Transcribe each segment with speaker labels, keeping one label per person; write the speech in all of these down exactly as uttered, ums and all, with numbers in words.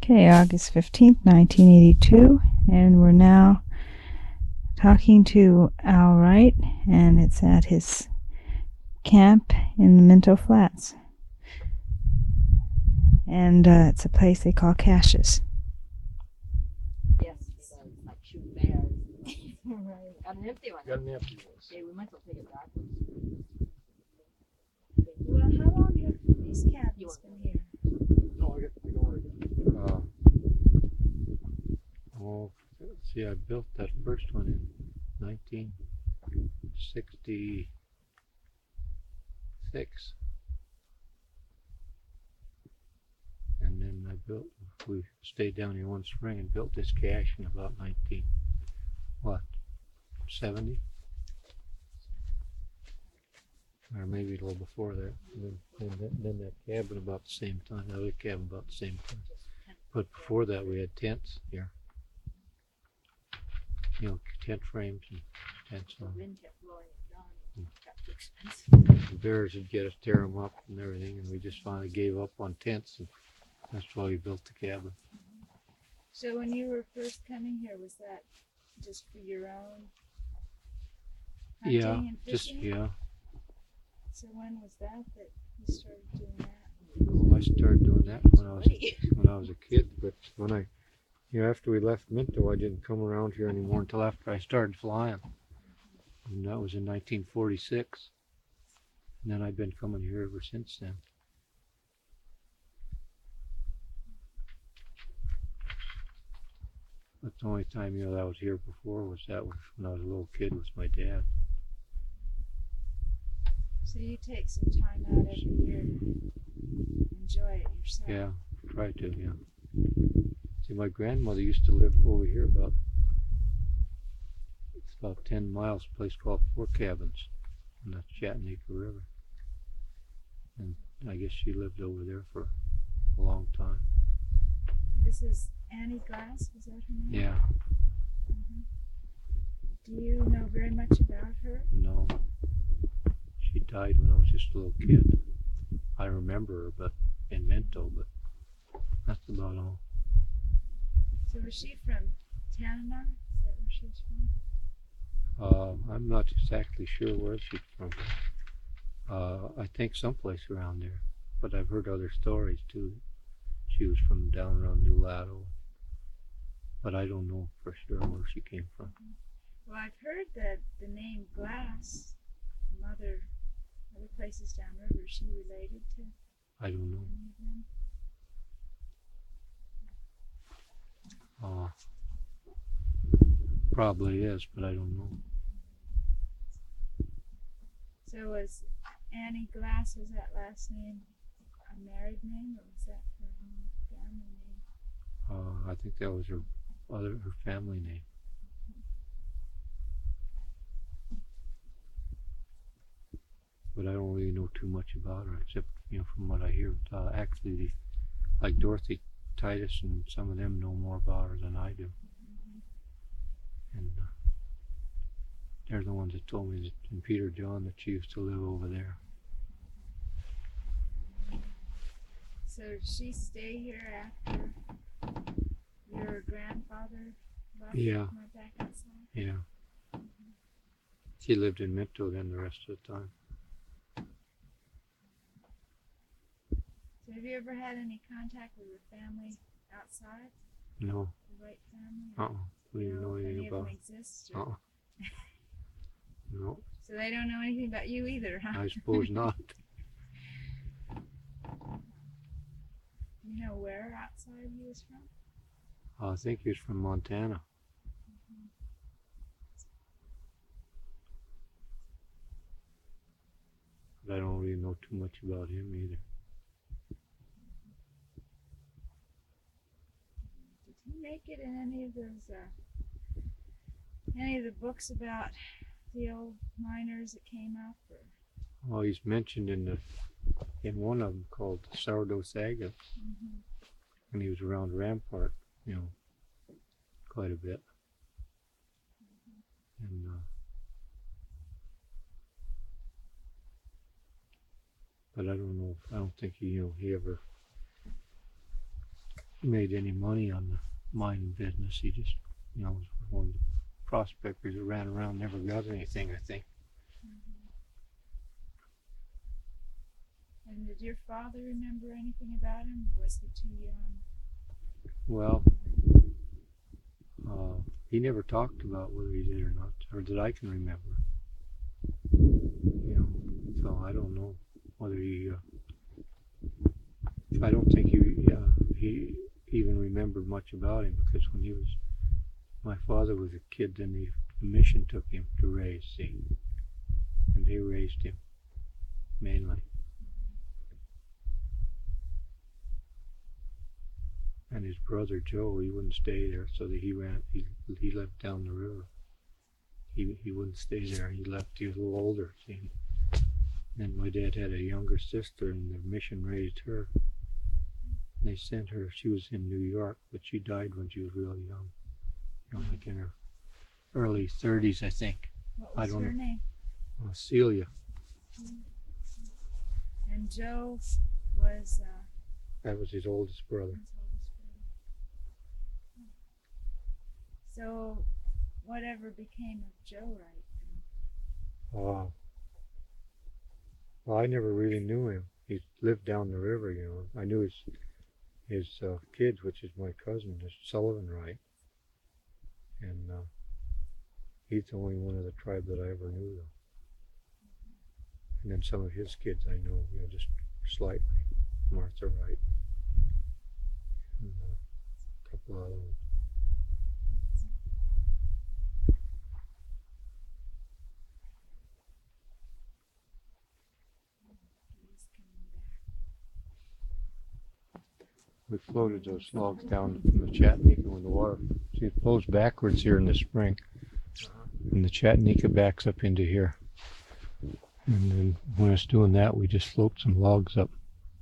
Speaker 1: Okay, August fifteenth, nineteen eighty-two, and we're now talking to Al Wright, and it's at his camp in the Minto Flats. And uh, it's a place they call Caches.
Speaker 2: Yes, because like shooting bears. Right. Got an empty one.
Speaker 3: Got an empty one.
Speaker 2: Okay, we might as well take it backwards.
Speaker 1: Well, how long have these cabins been here?
Speaker 3: No, I get to go again.
Speaker 4: Uh, oh, see, I built that first one in nineteen sixty-six. And then I built, we stayed down here one spring and built this cache in about nineteen, what, seventy? Or maybe a little before that. And then, then, then that cabin about the same time, the other cabin about the same time. But before that, we had tents here. You know, tent frames and tents
Speaker 2: The
Speaker 4: on.
Speaker 2: wind kept blowing it down.
Speaker 4: Hmm.
Speaker 2: Got too expensive.
Speaker 4: The bears would get us, tear them up and everything, and we just finally gave up on tents, and that's why we built the cabin.
Speaker 1: So when you were first coming here, was that just for your own hunting
Speaker 4: Yeah,
Speaker 1: and
Speaker 4: just,
Speaker 1: fishing?
Speaker 4: yeah.
Speaker 1: So when was that that you started doing that?
Speaker 4: Well, I started doing that when I was when I was a kid, but when I, you know, after we left Minto, I didn't come around here anymore until after I started flying, and that was in nineteen forty-six. And then I've been coming here ever since then. But the only time, you know, that I was here before was that was when I was a little kid with my dad.
Speaker 1: So you take some time out every year to enjoy it yourself.
Speaker 4: Yeah, try to, yeah. See, my grandmother used to live over here about, it's about ten miles, a place called Four Cabins on the Chattanooga River. And I guess she lived over there for a long time.
Speaker 1: This is Annie Glass, is that her name?
Speaker 4: Yeah,
Speaker 1: Mhm. Do you know very much about her?
Speaker 4: no. She died when I was just a little kid. I remember her, but in Minto, but that's about all.
Speaker 1: So was she from Tanana? Is that where she's from?
Speaker 4: Uh, I'm not exactly sure where she's from. Uh, I think someplace around there, but I've heard other stories too. She was from down around New Lato, but I don't know for sure where she came from.
Speaker 1: Well, I've heard that the name Glass, from other, other places downriver, is she related to
Speaker 4: I don't know.
Speaker 1: any of them?
Speaker 4: Uh, probably is, but I don't know.
Speaker 1: So was Annie Glass, was that last name a married name, or was that her own family name?
Speaker 4: Uh, I think that was her other her family name. But I don't really know too much about her, except, you know, from what I hear. Uh, actually, the, like Dorothy Titus and some of them know more about her than I do. And uh, they're the ones that told me that, and Peter John, that she used to live over there.
Speaker 1: So did she stay here after your grandfather left?
Speaker 4: Yeah.
Speaker 1: and went back outside?
Speaker 4: Yeah. She lived in Minto then the rest of the time.
Speaker 1: So have you ever had any contact with your family outside?
Speaker 4: No.
Speaker 1: The Wright family?
Speaker 4: Uh-uh. We
Speaker 1: You
Speaker 4: didn't know
Speaker 1: if
Speaker 4: anything
Speaker 1: any of
Speaker 4: about
Speaker 1: them
Speaker 4: her.
Speaker 1: exist? Or...
Speaker 4: Uh-uh. No,
Speaker 1: So they don't know anything about you either, huh?
Speaker 4: I suppose not.
Speaker 1: You know where outside he was from?
Speaker 4: I think he was from Montana. But I don't really know too much about him either.
Speaker 1: Did he make it in any of those, uh, any of the books about the old miners that came up? Or...
Speaker 4: Well, he's mentioned in the in one of them called the Sourdough Saga,
Speaker 1: Mm-hmm.
Speaker 4: and he was around Rampart, you know, quite a bit. And uh, but I don't know. I don't think he, you know, he ever made any money on the mining business. He just, you know, was one of the prospectors that ran around, never got anything, I think.
Speaker 5: And did your father remember anything about him? Was he too young?
Speaker 4: Well, uh, he never talked about whether he did or not, or that I can remember. You know, so I don't know whether he. Uh, I don't think he uh, he even remembered much about him, because when he was, my father was a kid, then the, the mission took him to raise, see, and they raised him mainly. And his brother Joe, he wouldn't stay there, so that he ran. He he lived down the river. He he wouldn't stay there. He left. He was a little older. See, and my dad had a younger sister, and the mission raised her. And they sent her. She was in New York, but she died when she was really young, you know, like in her early thirties, I think.
Speaker 5: What was
Speaker 4: I don't
Speaker 5: her
Speaker 4: know.
Speaker 5: name?
Speaker 4: Uh, Celia.
Speaker 5: And Joe was uh,
Speaker 4: That was his oldest brother.
Speaker 5: his oldest brother. So, whatever became of Joe Wright?
Speaker 4: Uh, well, I never really knew him. He lived down the river, you know. I knew his his uh, kids, which is my cousin, is Sullivan Wright, and uh, he's the only one of the tribe that I ever knew, though. And then some of his kids I know, you know, just slightly. Martha Wright, and uh, a couple of other ones. We floated those logs down from the Chattanooga when the water, see, it flows backwards here in the spring, and the Chattanooga backs up into here. And then when it's doing that, we just float some logs up.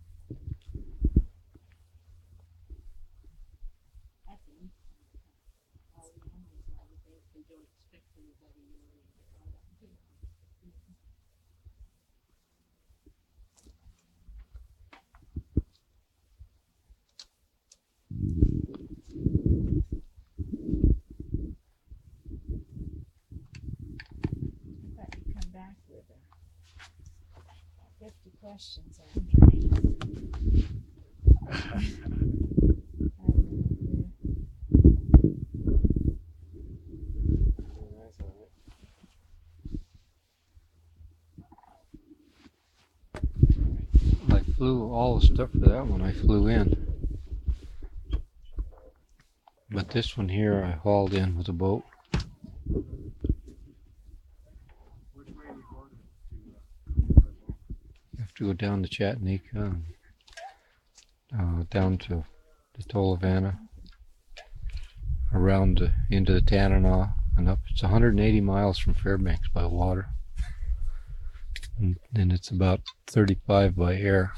Speaker 5: I thought you'd come back with uh, fifty questions after me. I have no idea.
Speaker 4: I flew all the stuff for that one, I flew in. But this one here I hauled in with a boat.
Speaker 3: Which way are you going to, uh,
Speaker 4: You have to go down to Chattanooga and uh, down to the Tolovana, around the, into the Tanana and up. It's one hundred eighty miles from Fairbanks by water, and, and it's about thirty-five by air.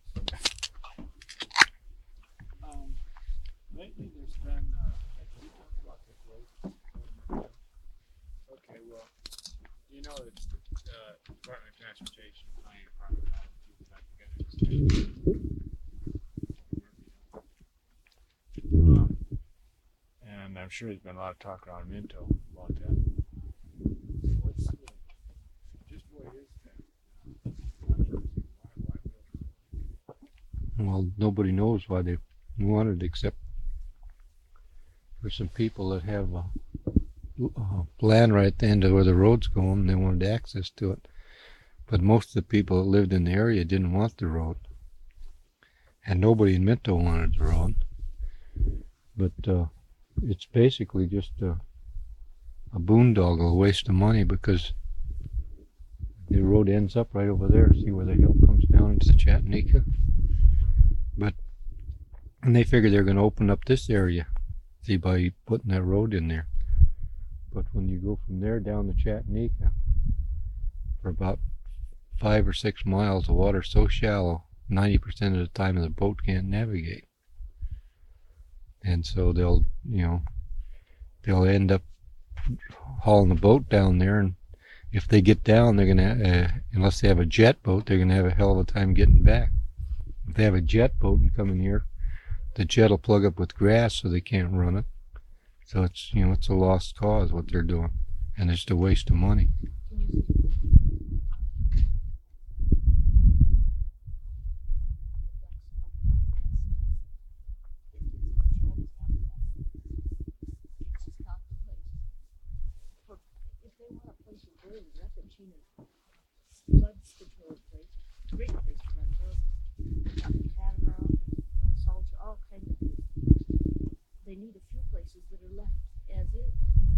Speaker 3: Um, lately there's been, uh, have you talked about this lake? Okay, well, you know, it's, uh, Department of Transportation, Planning Department, all the people got together and said, um, and I'm sure there's been a lot of talk around Minto about that. What's the, just what is that? Why, why will
Speaker 4: Well, nobody knows why they wanted it, except for some people that have uh, uh, land right at the end of where the road's going. They wanted access to it. But most of the people that lived in the area didn't want the road. And nobody in Minto wanted the road. But uh, it's basically just a, a boondoggle, a waste of money, because the road ends up right over there. See where the hill comes down into the Chattanooga? But and they figure they're going to open up this area, see, by putting that road in there. But when you go from there down the Chattanooga for about five or six miles, the water's so shallow, ninety percent of the time the boat can't navigate. And so they'll, you know, they'll end up hauling the boat down there, and if they get down, they're going to, uh, unless they have a jet boat, they're going to have a hell of a time getting back. If they have a jet boat and come in here, the jet will plug up with grass so they can't run it. So it's, you know, it's a lost cause what they're doing. And it's a waste of money.
Speaker 2: Can you see? It's just not the place. For, if they want a place in Berlin, Reppuccino, flood control place, great place to run those. Catamaran, Salter, all kinds of things. They need a few places that are left as is.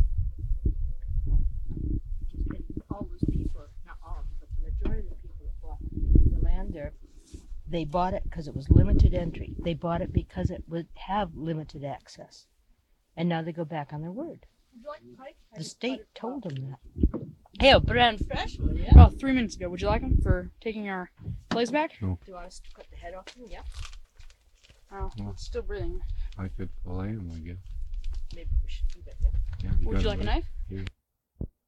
Speaker 2: And all those people, not all, but the majority of the people that bought the land there, they bought it because it was limited entry. They bought it because it would have limited access. And now they go back on their word. The state told them that. Hey, a brand fresh one, yeah.
Speaker 6: About three minutes ago. Would you like them for taking our plays back?
Speaker 2: Do you want us to cut the head off him? Yeah.
Speaker 6: Oh,
Speaker 4: Well.
Speaker 6: it's still breathing.
Speaker 4: I could fillet them, I guess.
Speaker 2: Maybe we should do that, yeah.
Speaker 4: Yeah,
Speaker 6: Would
Speaker 4: got
Speaker 6: you
Speaker 4: it
Speaker 6: like a
Speaker 4: right
Speaker 6: knife?
Speaker 4: here.